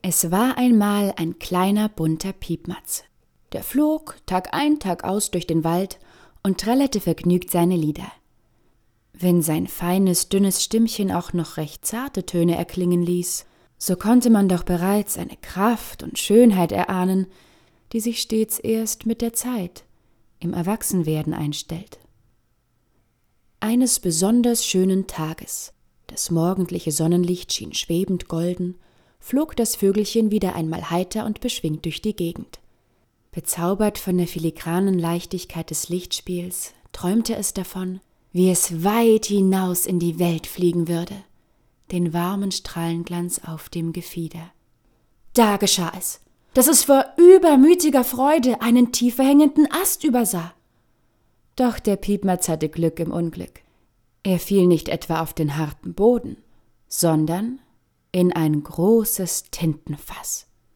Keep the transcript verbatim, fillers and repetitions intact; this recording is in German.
Es war einmal ein kleiner bunter Piepmatz. Der flog Tag ein, Tag aus durch den Wald und trällerte vergnügt seine Lieder. Wenn sein feines, dünnes Stimmchen auch noch recht zarte Töne erklingen ließ, so konnte man doch bereits eine Kraft und Schönheit erahnen, die sich stets erst mit der Zeit im Erwachsenwerden einstellt. Eines besonders schönen Tages, das morgendliche Sonnenlicht schien schwebend golden, flog das Vögelchen wieder einmal heiter und beschwingt durch die Gegend. Bezaubert von der filigranen Leichtigkeit des Lichtspiels, träumte es davon, wie es weit hinaus in die Welt fliegen würde, den warmen Strahlenglanz auf dem Gefieder. Da geschah es, dass es vor übermütiger Freude einen tiefer hängenden Ast übersah. Doch der Piepmatz hatte Glück im Unglück. Er fiel nicht etwa auf den harten Boden, sondern in ein großes Tintenfass.